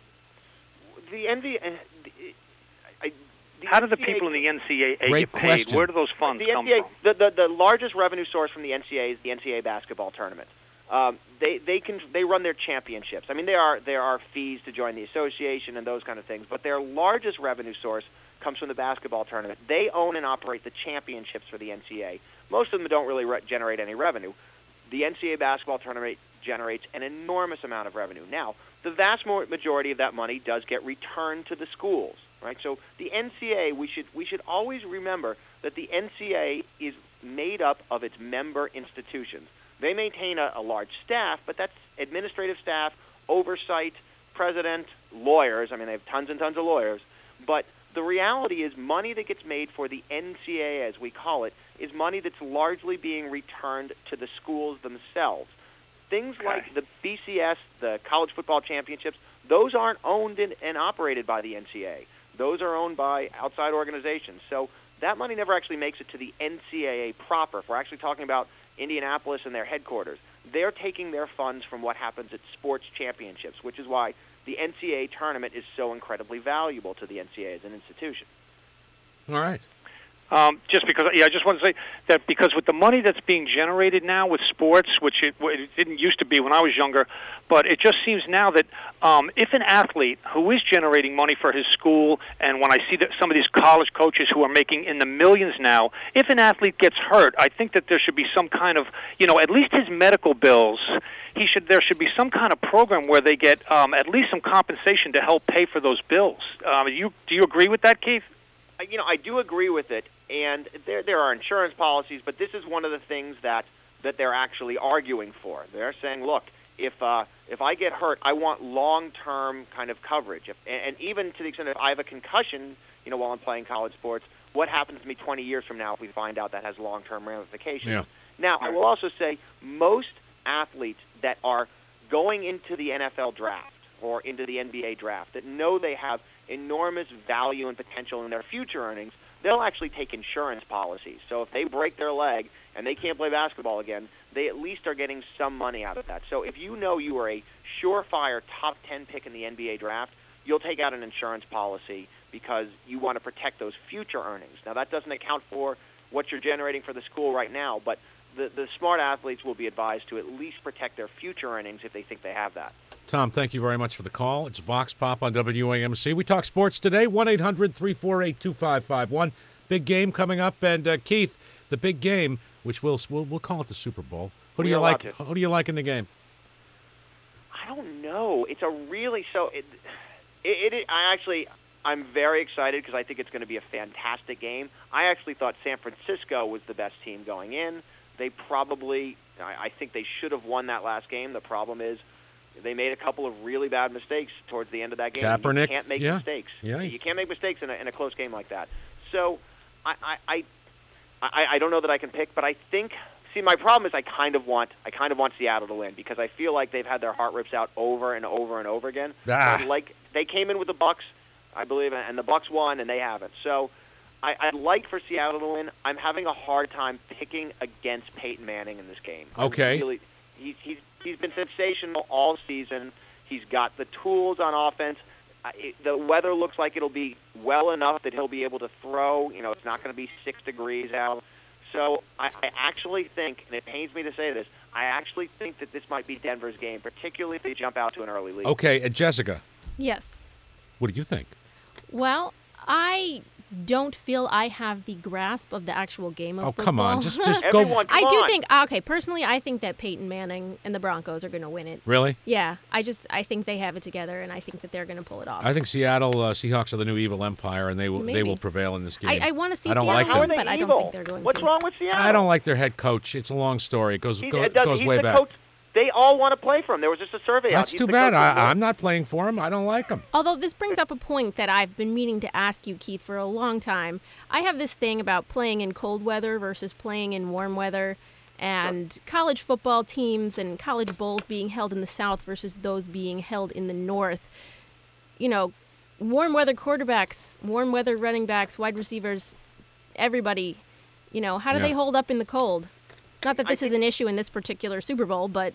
Speaker 8: How do the people in the NCAA get paid?
Speaker 1: Question.
Speaker 8: Where do those funds come
Speaker 3: NCAA,
Speaker 8: from?
Speaker 3: The largest revenue source from the NCAA is the NCAA basketball tournament. They run their championships. I mean, there are fees to join the association and those kind of things, but their largest revenue source comes from the basketball tournament. They own and operate the championships for the NCAA. Most of them don't really generate any revenue. The NCAA basketball tournament generates an enormous amount of revenue. Now, the vast majority of that money does get returned to the schools, right? So the NCAA, we should always remember that the NCAA is made up of its member institutions. They maintain a large staff, but that's administrative staff, oversight, president, lawyers. I mean, they have tons and tons of lawyers. But the reality is money that gets made for the NCAA, as we call it, is money that's largely being returned to the schools themselves. Things like the BCS, the college football championships, those aren't owned and operated by the NCAA. Those are owned by outside organizations. So that money never actually makes it to the NCAA proper. If we're actually talking about Indianapolis and their headquarters, they're taking their funds from what happens at sports championships, which is why the NCAA tournament is so incredibly valuable to the NCAA as an institution.
Speaker 1: All right.
Speaker 8: Just because, I just want to say that because with the money that's being generated now with sports, which it didn't used to be when I was younger, but it just seems now that if an athlete who is generating money for his school, and when I see that some of these college coaches who are making in the millions now, if an athlete gets hurt, I think that there should be some kind of, at least his medical bills, there should be some kind of program where they get at least some compensation to help pay for those bills. Do you agree with that, Keith?
Speaker 3: I do agree with it, and there are insurance policies, but this is one of the things that they're actually arguing for. They're saying, look, if I get hurt, I want long-term kind of coverage, and even to the extent if I have a concussion, while I'm playing college sports, what happens to me 20 years from now if we find out that has long-term ramifications?
Speaker 1: Yeah.
Speaker 3: Now, I will also say most athletes that are going into the NFL draft or into the NBA draft that know they have enormous value and potential in their future earnings, they'll actually take insurance policies. So if they break their leg and they can't play basketball again, they at least are getting some money out of that. So if you know you are a surefire top 10 pick in the NBA draft, you'll take out an insurance policy because you want to protect those future earnings. Now, that doesn't account for what you're generating for the school right now, but the smart athletes will be advised to at least protect their future earnings if they think they have that.
Speaker 1: Tom, thank you very much for the call. It's Vox Pop on WAMC. We talk sports today, 1-800-348-2551. Big game coming up. And, Keith, the big game, which we'll call it the Super Bowl. Who do you like? Who do you like in the game?
Speaker 3: I don't know. It's a really I'm very excited because I think it's going to be a fantastic game. I actually thought San Francisco was the best team going in. They probably, I think they should have won that last game. The problem is they made a couple of really bad mistakes towards the end of that game.
Speaker 1: Kaepernick,
Speaker 3: you can't make mistakes.
Speaker 1: Yeah.
Speaker 3: You can't make mistakes in a close game like that. So I don't know that I can pick, but I think. See, my problem is I kind of want Seattle to win because I feel like they've had their heart rips out over and over and over again. Like they came in with the Bucs, I believe, and the Bucs won, and they haven't. So I'd like for Seattle to win. I'm having a hard time picking against Peyton Manning in this game.
Speaker 1: Okay.
Speaker 3: He's been sensational all season. He's got the tools on offense. The weather looks like it'll be well enough that he'll be able to throw. It's not going to be 6 degrees out. So I actually think, and it pains me to say this, I actually think that this might be Denver's game, particularly if they jump out to an early lead.
Speaker 1: Okay, Jessica.
Speaker 2: Yes.
Speaker 1: What do you think?
Speaker 2: Well, I don't feel I have the grasp of the actual game of football.
Speaker 1: Oh, come on. Just
Speaker 3: Everyone,
Speaker 1: go.
Speaker 3: come
Speaker 2: I do
Speaker 3: on.
Speaker 2: think, personally, I think that Peyton Manning and the Broncos are going to win it.
Speaker 1: Really?
Speaker 2: Yeah, I think they have it together, and I think that they're going to pull it off.
Speaker 1: I think Seattle Seahawks are the new evil empire, and they will prevail in this game.
Speaker 2: I want to see
Speaker 1: I don't
Speaker 2: Seattle
Speaker 1: like
Speaker 2: win,
Speaker 1: them.
Speaker 2: but I
Speaker 3: evil?
Speaker 2: don't think they're going
Speaker 3: What's
Speaker 2: to.
Speaker 3: wrong with Seattle?
Speaker 1: I don't like their head coach. It's a long story. It goes
Speaker 3: He's
Speaker 1: way
Speaker 3: the
Speaker 1: back.
Speaker 3: Coach. They all want to play for him. There was just a survey out.
Speaker 1: That's
Speaker 3: He's
Speaker 1: too
Speaker 3: the
Speaker 1: bad.
Speaker 3: coach of the
Speaker 1: I'm not playing for him. I don't like him.
Speaker 2: Although this brings up a point that I've been meaning to ask you, Keith, for a long time. I have this thing about playing in cold weather versus playing in warm weather, and college football teams and college bowls being held in the South versus those being held in the North. Warm weather quarterbacks, warm weather running backs, wide receivers, everybody, how do they hold up in the cold? Not that this is an issue in this particular Super Bowl, but,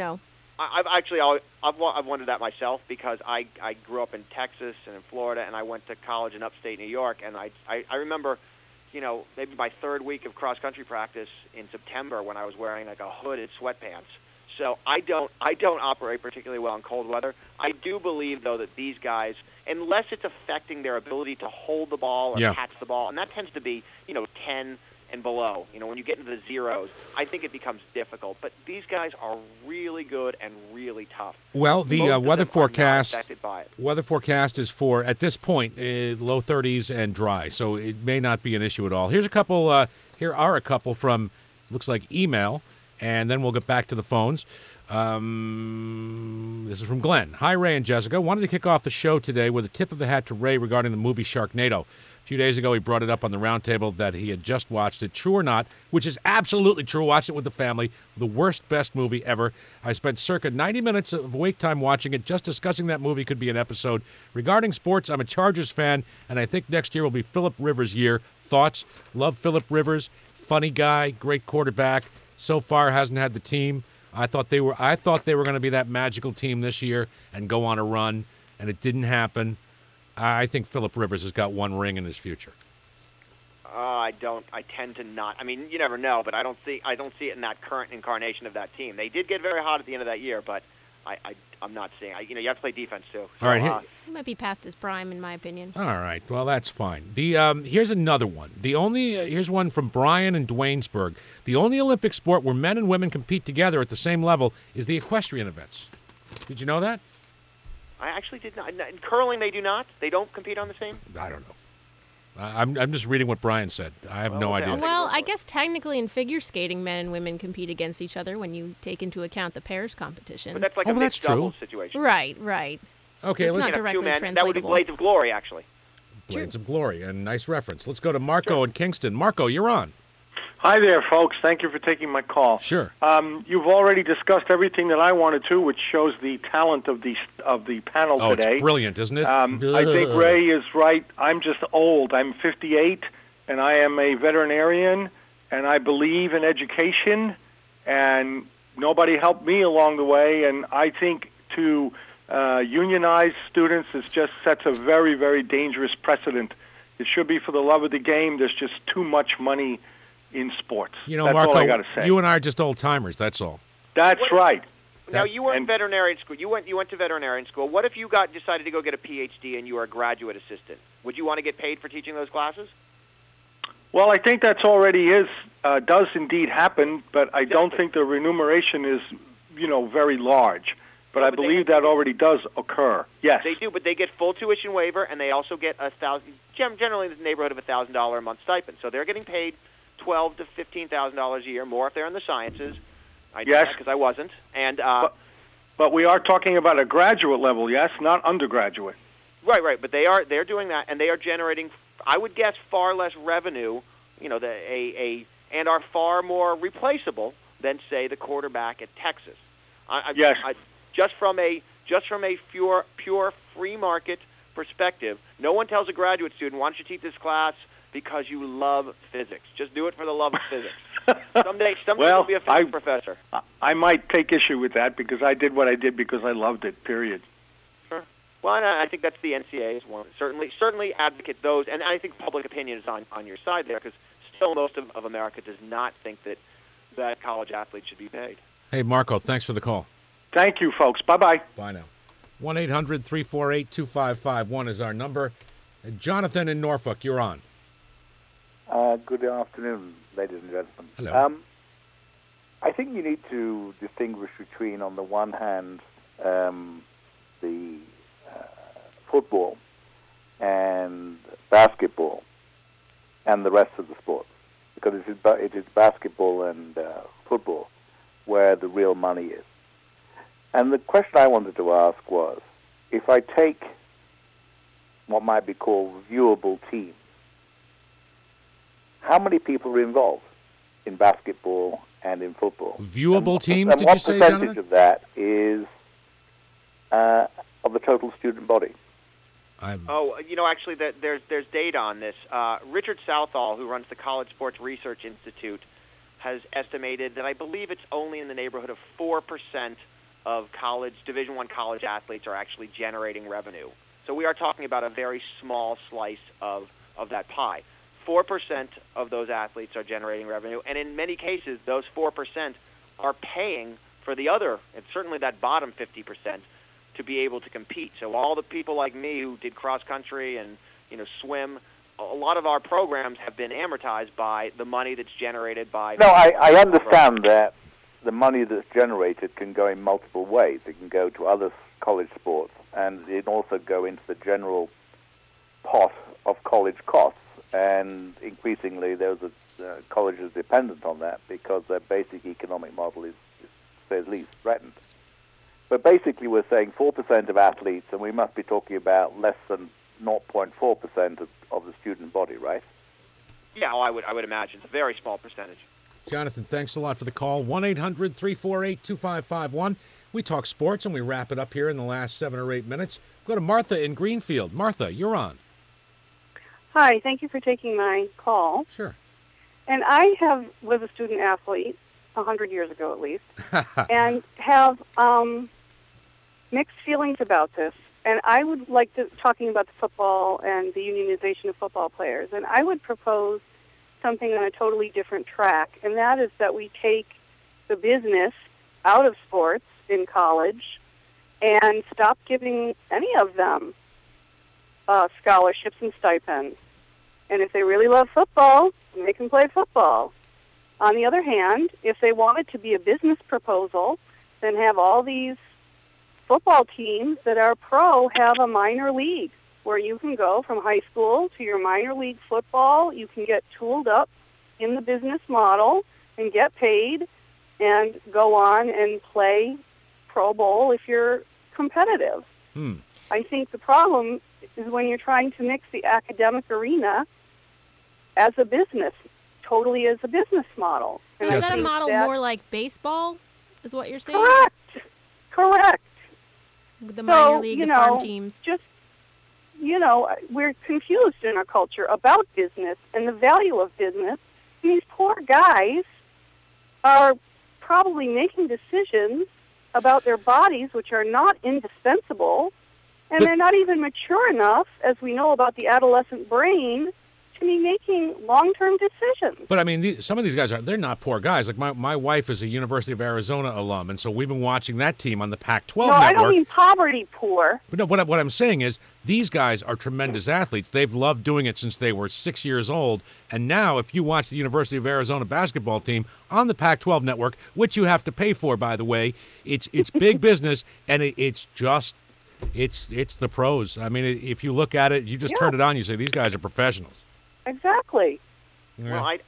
Speaker 3: I've wondered that myself because I grew up in Texas and in Florida, and I went to college in upstate New York, and I remember, maybe my third week of cross-country practice in September when I was wearing like a hooded sweatpants. So I don't operate particularly well in cold weather. I do believe, though, that these guys, unless it's affecting their ability to hold the ball or catch the ball, and that tends to be, 10 and below. When you get into the zeros, I think it becomes difficult. But these guys are really good and really tough.
Speaker 1: Well, the weather forecast is for, at this point, low 30s and dry, so it may not be an issue at all. Here are a couple from, looks like email, and then we'll get back to the phones. This is from Glenn. Hi, Ray and Jessica. Wanted to kick off the show today with a tip of the hat to Ray regarding the movie Sharknado. A few days ago, he brought it up on the roundtable that he had just watched it. True or not, which is absolutely true. Watched it with the family. The worst, best movie ever. I spent circa 90 minutes of wake time watching it. Just discussing that movie could be an episode. Regarding sports, I'm a Chargers fan, and I think next year will be Phillip Rivers' year. Thoughts? Love Phillip Rivers. Funny guy. Great quarterback. So far, hasn't had the team. I thought they were going to be that magical team this year and go on a run, and it didn't happen. I think Phillip Rivers has got one ring in his future.
Speaker 3: I don't. I tend to not. I mean, you never know, but I don't see it in that current incarnation of that team. They did get very hot at the end of that year, but I'm not seeing. You have to play defense too. So,
Speaker 1: All right.
Speaker 2: He might be past his prime, in my opinion.
Speaker 1: All right. Well, that's fine. Here's another one. Here's one from Brian in Dwaynesburg. The only Olympic sport where men and women compete together at the same level is the equestrian events. Did you know that?
Speaker 3: I actually did not. In curling, they do not. They don't compete on the same.
Speaker 1: I don't know. I'm just reading what Brian said. I have no idea.
Speaker 2: Well, I guess technically in figure skating, men and women compete against each other when you take into account the pairs competition.
Speaker 3: But that's like a mixed doubles situation.
Speaker 2: Right.
Speaker 1: Okay,
Speaker 2: it's
Speaker 1: let's
Speaker 2: not directly translatable.
Speaker 3: That would be Blades of Glory, actually.
Speaker 1: Blades of Glory, and nice reference. Let's go to Marco in Kingston. Marco, you're on.
Speaker 9: Hi there, folks. Thank you for taking my call.
Speaker 1: Sure.
Speaker 9: You've already discussed everything that I wanted to, which shows the talent of the panel today.
Speaker 1: Oh, it's brilliant, isn't it?
Speaker 9: I think Ray is right. I'm just old. I'm 58, and I am a veterinarian, and I believe in education, and nobody helped me along the way, and I think to unionize students just sets a very, very dangerous precedent. It should be for the love of the game. There's just too much money in sports. That's
Speaker 1: Marco,
Speaker 9: all I got to say.
Speaker 1: You and I are just old timers. That's all.
Speaker 9: That's right.
Speaker 3: Now you were in veterinarian school. You went to veterinarian school. What if you decided to go get a PhD and you were a graduate assistant? Would you want to get paid for teaching those classes?
Speaker 9: Well, I think that's already does indeed happen, but I don't think the remuneration is, very large. But I believe that already does occur. Yes,
Speaker 3: they do. But they get full tuition waiver, and they also get generally in the neighborhood of $1,000 a month stipend. So they're getting paid $12,000 to $15,000 a year more if they're in the sciences. I know that because I wasn't. And
Speaker 9: but we are talking about a graduate level, yes, not undergraduate.
Speaker 3: Right. But they're doing that, and they are generating, I would guess, far less revenue. And are far more replaceable than, say, the quarterback at Texas.
Speaker 9: Yes.
Speaker 3: Just from a pure free market perspective, no one tells a graduate student, "Why don't you teach this class because you love physics?" Just do it for the love of physics. Someday you'll be a physics professor.
Speaker 9: I might take issue with that because I did what I did because I loved it. Period.
Speaker 3: Sure. Well, and I think that's the NCAA's one. Certainly advocate those, and I think public opinion is on your side there because still most of America does not think that college athletes should be paid.
Speaker 1: Hey, Marco, thanks for the call.
Speaker 9: Thank you, folks. Bye-bye.
Speaker 1: Bye now. 1-800-348-2551 is our number. Jonathan in Norfolk, you're on.
Speaker 10: Good afternoon, ladies and gentlemen.
Speaker 1: Hello.
Speaker 10: I think you need to distinguish between, on the one hand, the football and basketball and the rest of the sports, because it is basketball and football where the real money is. And the question I wanted to ask was, if I take what might be called viewable teams, how many people are involved in basketball and in football?
Speaker 1: Viewable teams, did you say,
Speaker 10: Jonathan?
Speaker 1: Jonathan?
Speaker 10: What percentage of that is of the total student body?
Speaker 3: Actually, there's data on this. Richard Southall, who runs the College Sports Research Institute, has estimated that I believe it's only in the neighborhood of 4% of Division I college athletes are actually generating revenue. So we are talking about a very small slice of that pie. 4% of those athletes are generating revenue, and in many cases, those 4% are paying for the other, and certainly that bottom 50%, to be able to compete. So all the people like me who did cross country and swim, a lot of our programs have been amortized by the money that's generated by.
Speaker 10: No, I understand that the money that's generated can go in multiple ways. It can go to other college sports, and it can also go into the general pot of college costs. And increasingly, colleges dependent on that because their basic economic model is, to say the least, threatened. But basically, we're saying 4% of athletes, and we must be talking about less than 0.4% of the student body, right?
Speaker 3: Yeah, I would imagine it's a very small percentage.
Speaker 1: Jonathan, thanks a lot for the call. 1-800-348-2551. We talk sports, and we wrap it up here in the last 7 or 8 minutes. Go to Martha in Greenfield. Martha, you're on.
Speaker 11: Hi, thank you for taking my call.
Speaker 1: Sure.
Speaker 11: And I was a student athlete 100 years ago at least, and have mixed feelings about this. And I would like to, talking about the football and the unionization of football players, and I would propose something on a totally different track, and that is that we take the business out of sports in college and stop giving any of them scholarships and stipends. And if they really love football, they can play football. On the other hand, if they want it to be a business proposal, then have all these football teams that are pro have a minor league where you can go from high school to your minor league football. You can get tooled up in the business model and get paid and go on and play Pro Bowl if you're competitive. I think the problem is when you're trying to mix the academic arena as a business, totally as a business model.
Speaker 2: Is that a model more like baseball, is what you're saying?
Speaker 11: Correct.
Speaker 2: With the minor league, the farm teams.
Speaker 11: Just, we're confused in our culture about business and the value of business. These poor guys are probably making decisions about their bodies which are not indispensable, and they're not even mature enough, as we know about the adolescent brain, to be making long-term decisions.
Speaker 1: But, I mean, some of these guys, they're not poor guys. Like, my wife is a University of Arizona alum, and so we've been watching that team on the Pac-12 network.
Speaker 11: No, I don't mean poverty poor.
Speaker 1: But no, what I'm saying is these guys are tremendous athletes. They've loved doing it since they were 6 years old. And now if you watch the University of Arizona basketball team on the Pac-12 network, which you have to pay for, by the way, it's big business, and it's the pros. I mean, if you look at it, you just turn it on, you say, these guys are professionals.
Speaker 11: Exactly.
Speaker 3: Well, I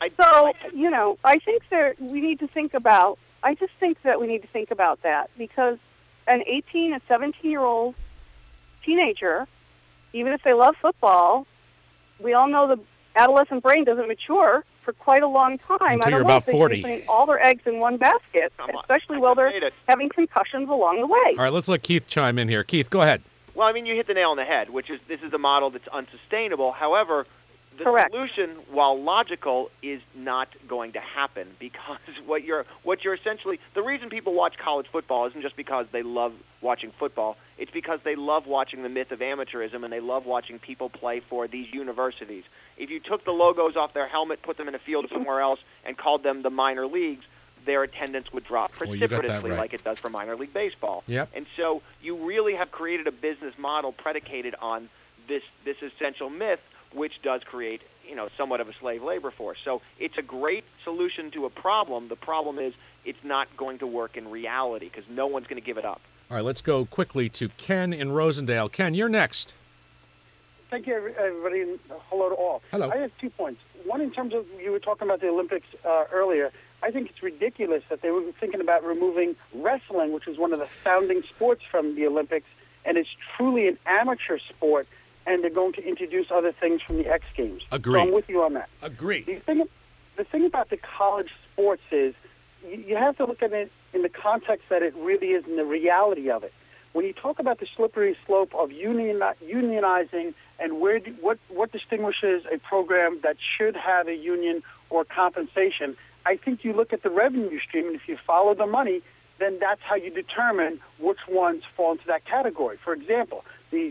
Speaker 11: think we need to think about. I just think that we need to think about that because a 17-year-old teenager, even if they love football, we all know the adolescent brain doesn't mature for quite a long time.
Speaker 1: Until
Speaker 11: I don't
Speaker 1: you're
Speaker 11: know
Speaker 1: about
Speaker 11: if they're
Speaker 1: 40.
Speaker 11: putting all their eggs in one basket, especially while they're having concussions along the way.
Speaker 1: All right, let's let Keith chime in here. Keith, go ahead.
Speaker 3: Well, I mean, you hit the nail on the head, which is this is a model that's unsustainable. However, the solution, while logical, is not going to happen because what you're essentially the reason people watch college football isn't just because they love watching football. It's because they love watching the myth of amateurism and they love watching people play for these universities. If you took the logos off their helmet, put them in a field somewhere else, and called them the minor leagues, their attendance would drop precipitously like it does for minor league baseball.
Speaker 1: Yep.
Speaker 3: And so you really have created a business model predicated on this essential myth, which does create, somewhat of a slave labor force. So it's a great solution to a problem. The problem is it's not going to work in reality because no one's going to give it up.
Speaker 1: All right, let's go quickly to Ken in Rosendale. Ken, you're next.
Speaker 12: Thank you, everybody, and hello to all.
Speaker 1: Hello.
Speaker 12: I have 2 points. One, in terms of, you were talking about the Olympics earlier, I think it's ridiculous that they were thinking about removing wrestling, which was one of the founding sports from the Olympics, and it's truly an amateur sport, and they're going to introduce other things from the X Games.
Speaker 1: Agreed.
Speaker 12: So I'm with you on that.
Speaker 1: Agreed.
Speaker 12: The thing about the college sports is you have to look at it in the context that it really is and the reality of it. When you talk about the slippery slope of unionizing and what distinguishes a program that should have a union or compensation, I think you look at the revenue stream, and if you follow the money, then that's how you determine which ones fall into that category. For example, the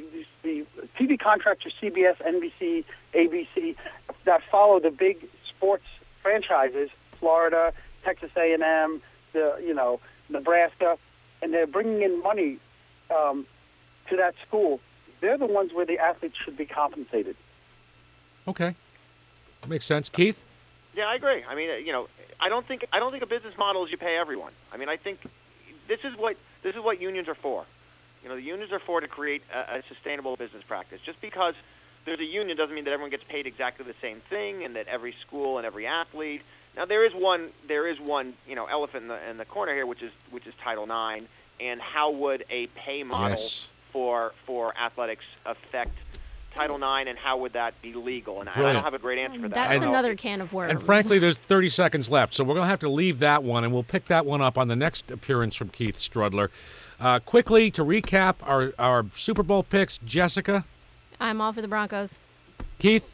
Speaker 12: TV contracts for CBS, NBC, ABC that follow the big sports franchises, Florida, Texas A&M, Nebraska, and they're bringing in money to that school. They're the ones where the athletes should be compensated.
Speaker 1: Okay, makes sense. Keith?
Speaker 3: Yeah, I agree. I mean, I don't think a business model is you pay everyone. I mean, I think this is what unions are for. The unions are for to create a sustainable business practice. Just because there's a union doesn't mean that everyone gets paid exactly the same thing, and that every school and every athlete. Now there is one elephant in the corner here, which is Title IX, and how would a pay model for athletics affect Title IX, and how would that be legal? And I don't have a great answer for that.
Speaker 2: That's another can of worms.
Speaker 1: And frankly, there's 30 seconds left, so we're going to have to leave that one, and we'll pick that one up on the next appearance from Keith Strudler. Quickly, to recap our Super Bowl picks, Jessica?
Speaker 2: I'm all for the Broncos.
Speaker 1: Keith?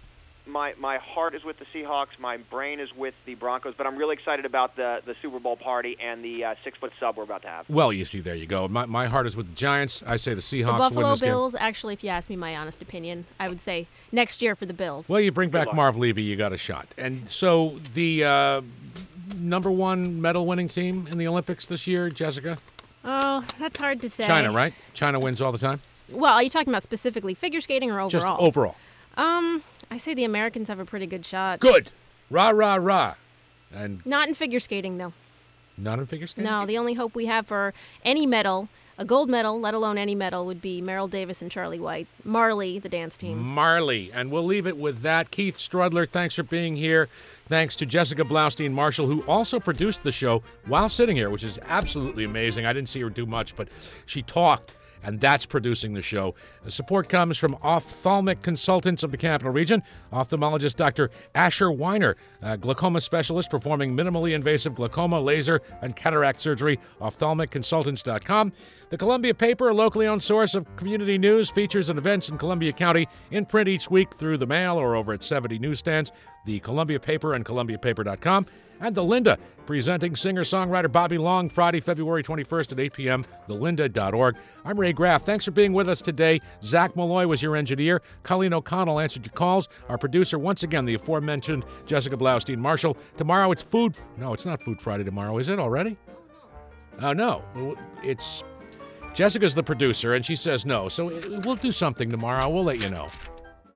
Speaker 3: my heart is with the Seahawks. My brain is with the Broncos. But I'm really excited about the Super Bowl party and the 6-foot sub we're about to have.
Speaker 1: Well, you see, there you go. My heart is with the Giants. I say the Seahawks
Speaker 2: The Buffalo
Speaker 1: win this
Speaker 2: Bills,
Speaker 1: game.
Speaker 2: actually, if you ask me my honest opinion, I would say next year for the Bills.
Speaker 1: Well, you bring back Marv Levy, you got a shot. And so the number one medal-winning team in the Olympics this year, Jessica?
Speaker 2: Oh, that's hard to say.
Speaker 1: China, right? China wins all the time?
Speaker 2: Well, are you talking about specifically figure skating or overall?
Speaker 1: Just overall.
Speaker 2: I say the Americans have a pretty good shot.
Speaker 1: Good. Rah, rah, rah. And
Speaker 2: Not in figure skating, though.
Speaker 1: not in figure skating?
Speaker 2: No, the only hope we have for any medal, a gold medal, let alone any medal, would be Merrill Davis and Charlie White. Marley, the dance team.
Speaker 1: Marley. And we'll leave it with that. Keith Strudler, thanks for being here. Thanks to Jessica Blaustein-Marshall, who also produced the show while sitting here, which is absolutely amazing. I didn't see her do much, but she talked, and that's producing the show. The support comes from ophthalmic consultants of the Capital Region, ophthalmologist Dr. Asher Weiner, glaucoma specialist performing minimally invasive glaucoma, laser, and cataract surgery, ophthalmicconsultants.com. The Columbia Paper, a locally owned source of community news, features, and events in Columbia County, in print each week through the mail or over at 70 newsstands. The Columbia Paper and ColumbiaPaper.com. And The Linda, presenting singer-songwriter Bobby Long, Friday, February 21st at 8 p.m., thelinda.org. I'm Ray Graff. Thanks for being with us today. Zach Malloy was your engineer. Colleen O'Connell answered your calls. Our producer, once again, the aforementioned Jessica Blaustein-Marshall. Tomorrow it's Food... No, it's not Food Friday tomorrow, is it already? Oh, no. It's... Jessica's the producer, and she says no. So we'll do something tomorrow. We'll let you know.